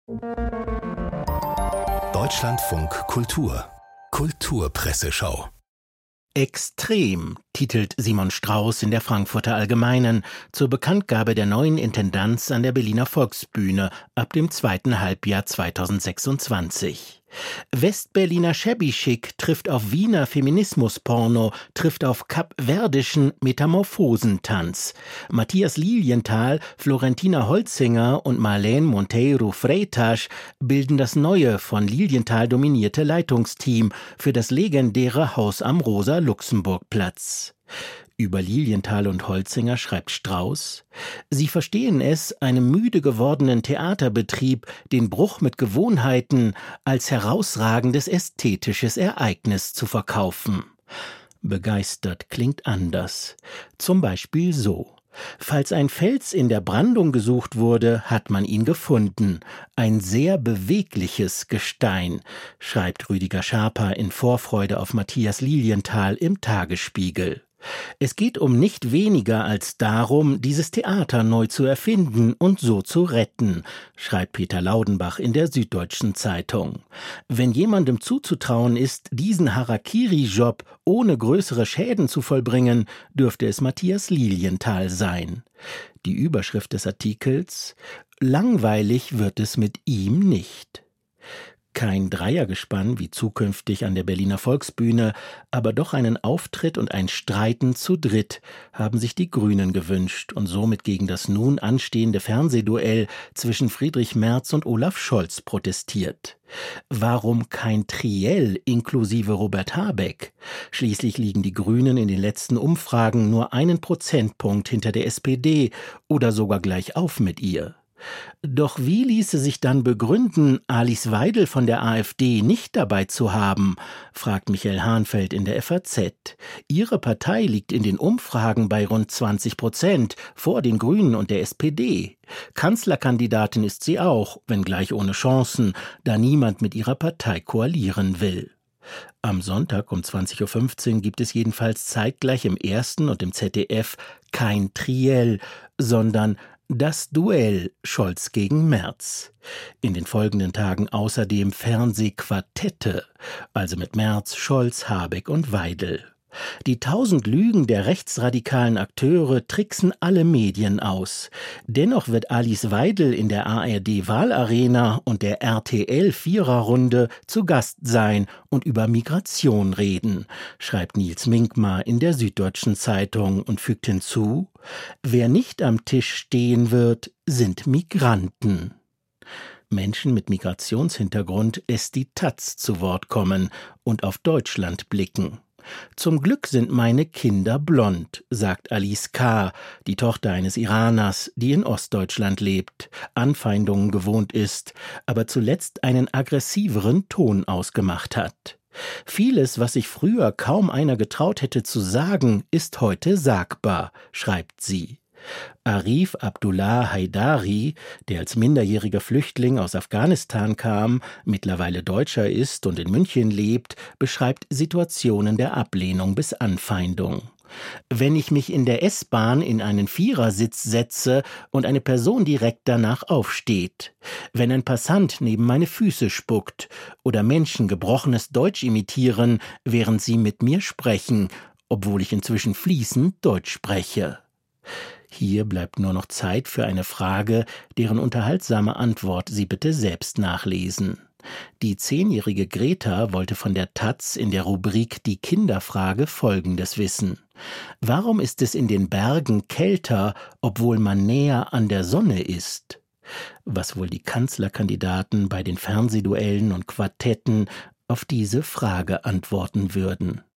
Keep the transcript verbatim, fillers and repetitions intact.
Deutschlandfunk Kultur Kulturpresseschau. Extrem titelt Simon Strauß in der Frankfurter Allgemeinen zur Bekanntgabe der neuen Intendanz an der Berliner Volksbühne ab dem zweiten Halbjahr zweitausendsechsundzwanzig. Westberliner Shabby Chic trifft auf Wiener Feminismus-Porno, trifft auf kapverdischen Metamorphosentanz. Matthias Lilienthal, Florentina Holzinger und Marlene Monteiro Freitas bilden das neue, von Lilienthal dominierte Leitungsteam für das legendäre Haus am Rosa-Luxemburg-Platz. Über Lilienthal und Holzinger schreibt Strauß: Sie verstehen es, einem müde gewordenen Theaterbetrieb den Bruch mit Gewohnheiten als herausragendes ästhetisches Ereignis zu verkaufen. Begeistert klingt anders. Zum Beispiel so: Falls ein Fels in der Brandung gesucht wurde, hat man ihn gefunden. Ein sehr bewegliches Gestein, schreibt Rüdiger Schaper in Vorfreude auf Matthias Lilienthal im Tagesspiegel. Es geht um nicht weniger als darum, dieses Theater neu zu erfinden und so zu retten, schreibt Peter Laudenbach in der Süddeutschen Zeitung. Wenn jemandem zuzutrauen ist, diesen Harakiri-Job ohne größere Schäden zu vollbringen, dürfte es Matthias Lilienthal sein. Die Überschrift des Artikels: Langweilig wird es mit ihm nicht. Kein Dreiergespann wie zukünftig an der Berliner Volksbühne, aber doch einen Auftritt und ein Streiten zu dritt haben sich die Grünen gewünscht und somit gegen das nun anstehende Fernsehduell zwischen Friedrich Merz und Olaf Scholz protestiert. Warum kein Triell inklusive Robert Habeck? Schließlich liegen die Grünen in den letzten Umfragen nur einen Prozentpunkt hinter der S P D oder sogar gleich auf mit ihr. Doch wie ließe sich dann begründen, Alice Weidel von der AfD nicht dabei zu haben, fragt Michael Hahnfeld in der F A Z. Ihre Partei liegt in den Umfragen bei rund zwanzig Prozent vor den Grünen und der S P D. Kanzlerkandidatin ist sie auch, wenngleich ohne Chancen, da niemand mit ihrer Partei koalieren will. Am Sonntag um zwanzig Uhr fünfzehn gibt es jedenfalls zeitgleich im Ersten und im Z D F kein Triell, sondern das Duell Scholz gegen Merz. In den folgenden Tagen außerdem Fernsehquartette, also mit Merz, Scholz, Habeck und Weidel. Die tausend Lügen der rechtsradikalen Akteure tricksen alle Medien aus. Dennoch wird Alice Weidel in der A R D-Wahlarena und der R T L-Viererrunde zu Gast sein und über Migration reden, schreibt Nils Minkmar in der Süddeutschen Zeitung und fügt hinzu: Wer nicht am Tisch stehen wird, sind Migranten. Menschen mit Migrationshintergrund lässt die Taz zu Wort kommen und auf Deutschland blicken. Zum Glück sind meine Kinder blond, sagt Alice K., die Tochter eines Iraners, die in Ostdeutschland lebt, Anfeindungen gewohnt ist, aber zuletzt einen aggressiveren Ton ausgemacht hat. Vieles, was sich früher kaum einer getraut hätte zu sagen, ist heute sagbar, schreibt sie. Arif Abdullah Haidari, der als minderjähriger Flüchtling aus Afghanistan kam, mittlerweile Deutscher ist und in München lebt, beschreibt Situationen der Ablehnung bis Anfeindung. Wenn ich mich in der S-Bahn in einen Vierersitz setze und eine Person direkt danach aufsteht, wenn ein Passant neben meine Füße spuckt oder Menschen gebrochenes Deutsch imitieren, während sie mit mir sprechen, obwohl ich inzwischen fließend Deutsch spreche. Hier bleibt nur noch Zeit für eine Frage, deren unterhaltsame Antwort Sie bitte selbst nachlesen. Die zehnjährige Greta wollte von der Taz in der Rubrik Die Kinderfrage Folgendes wissen: Warum ist es in den Bergen kälter, obwohl man näher an der Sonne ist? Was wohl die Kanzlerkandidaten bei den Fernsehduellen und Quartetten auf diese Frage antworten würden?